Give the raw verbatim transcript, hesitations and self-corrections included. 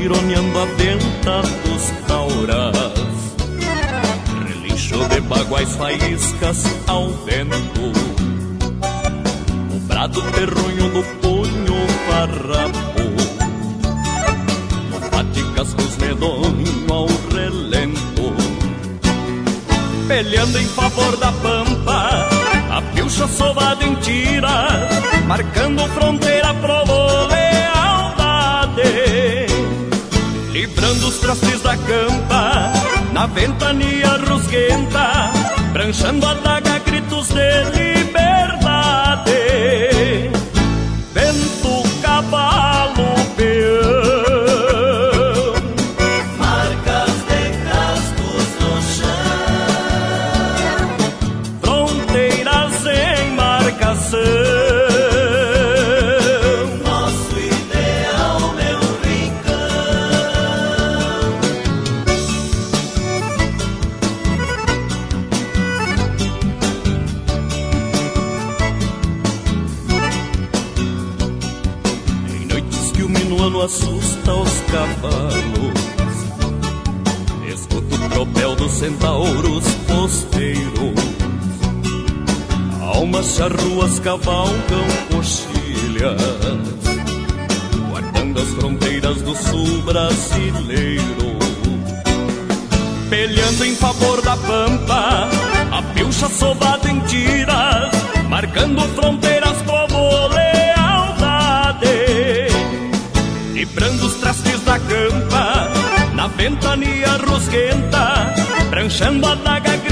tironeando a venta dos tauras, relincho de baguais, faíscas ao vento, o brado terronho do punho farrapo, no paticascos medonho ao relento, peleando em favor da pampa, a pilcha sovada em tiras, marcando fronteira, provou lealdade, librando os trastes da campa, na ventania rusguenta, pranchando a daga, gritos de liberdade. Vento, cavalo, peão, marcas de cascos no chão, fronteiras em marcação. nosso ideal, meu Em noites que o minuano assusta os cavalos, escuto o tropel dos centauros posteiros, almas charruas cavalgam coxilhas, guardando as fronteiras do sul brasileiro, peleando em favor da pampa, a pilcha sovada em tiras, marcando fronteiras, povo lealdade, librando os trastes da campa, na ventania rusguenta, pranchando a daga,